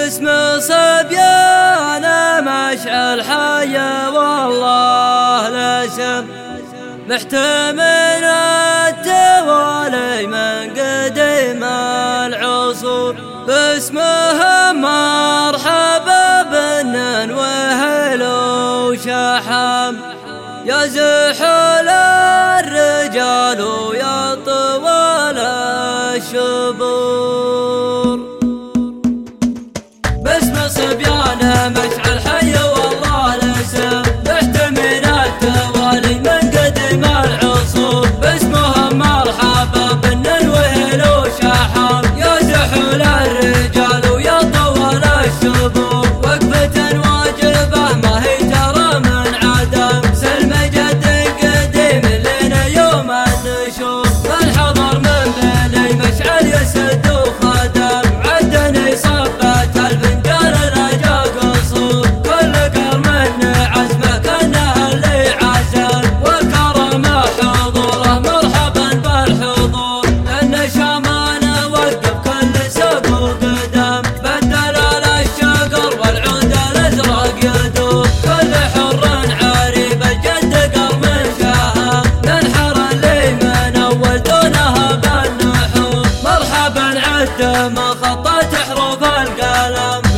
باسم صبيان مشعل حي والله الاسم محتمل التوالي من قديم العصور باسمهم مرحبا بنن وهل وشحم يا زحل الرجال ويا طوال الشبور باسم صبيان مشعل حي والله الاسم محتمل التوالي من قديم العصور باسمهم مرحبا بنن وهل وشحم يا زحل الرجال ويا طوال الشبور وقفة واجبة ما هي ترى من عدم سلم جد قديم لنا يوم النشور فالحضر من بني مشعل يسد وخدم عدني صبت الفنجان رجا قصور كل قرم عزمه كانه اللي عزم وكرم حضوره مرحبا بالحضور لان شمانه وقف كل سب وقدم بدل الشقر والعود الازرق يدور كل حر عريب الجد قرم شاها ننحر اللي من اول دونها بالنحور مرحبا عد ما خطت حروف القلم